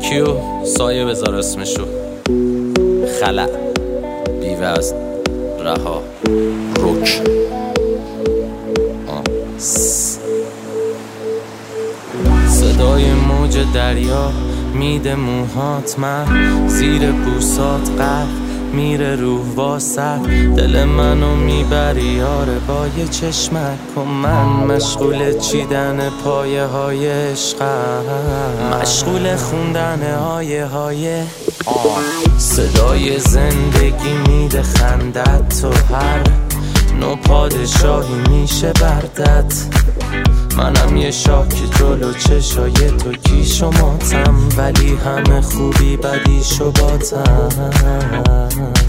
کیو سایه بذار اسمشو. خلع بیوزن رها رک. صدای موج دریا میده موهات، من زیر بوسات غرق میره روح واسط. دل منو میبری یاره با یه چشمک و من مشغول چیدن پایه های عشقم، مشغول خوندن آیه های صدای زندگی میده خندت، تو هر نو پادشاهی میشه بردت. منم یه شاک جلو چشای تو کیش و ماتم، ولی همه خوبی بدیش و باتم.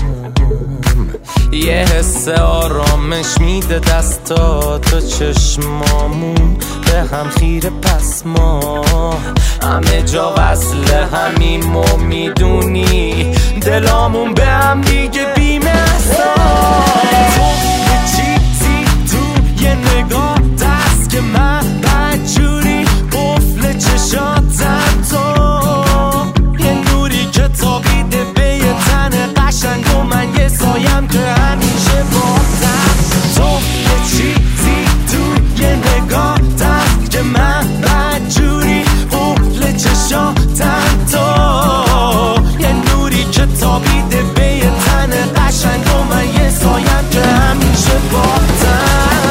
یه حس آرامش میده دستا تو چشمامون به هم خیره، پس ما همه جا وصل همیم و میدونی دلامون به هم دیگه بی‌محصا. تو یه چیزی تو یه نگاه دست که من بدجوری قفل چشاتم، تو یه نوری که تابیده به یه تن قشنگ و من یه سایم که همیشه باتم. تو یه چیزی تو یه نگاه دست که من بدجوری قفل چشاتم، تو یه نوری که تابیده به یه تن قشنگ و من یه سایم که همیشه باتم.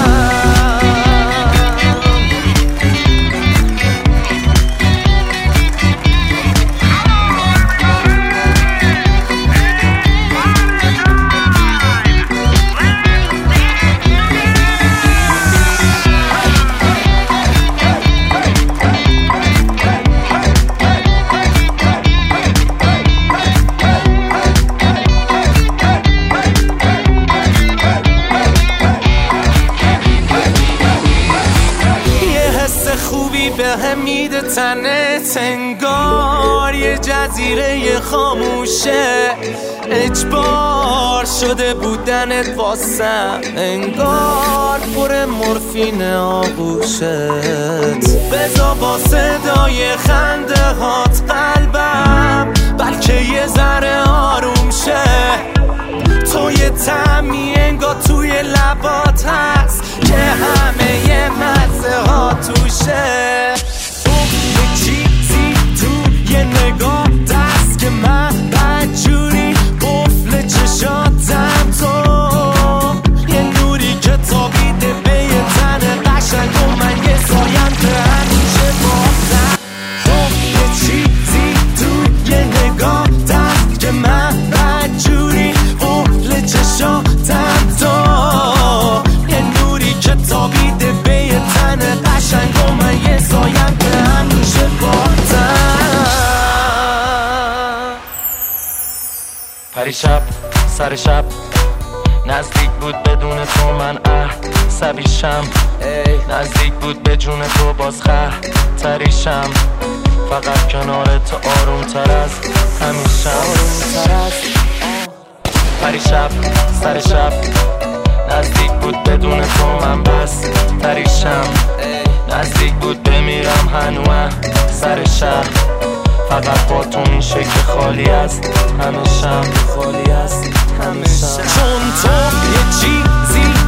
به هم میده تنت، انگار یه جزیره خاموشه، اجبار شده بودنت واسم، انگار پر مورفین آغوشت. بذار با صدای خنده هات قلبم بلکه یه ذره آروم شه. تو یه طعمی انگار توی لبات هست که همه یه مزه ها توشه. تو یه چیزی تو یه نگاه دست که من بدجوری قفل چشاتم، تو یه نوری که تابیده به یه تن قشنگ و من یه سایم که همیشه باتم. تو یه چیزی تو یه نگاه دست که من بدجوری قفل چشاتم، تو یه نوری که تابیده به یه تن قشنگ و من یه سایم که همیشه باتم. پریشب سر شب نزدیک بود بدون تو من عصبیشم، نزدیک بود به جون تو باز خطریشم، فقط کنار تو آروم تر از همیشم. پریشب سر شب نزدیک بود بدون تو من بس تریشم، نزدیک بود بمیرم هنوز سر شب، فقط با تو میشه که خالی است همیشم، خالی است همیشم. چون تو یه چیزی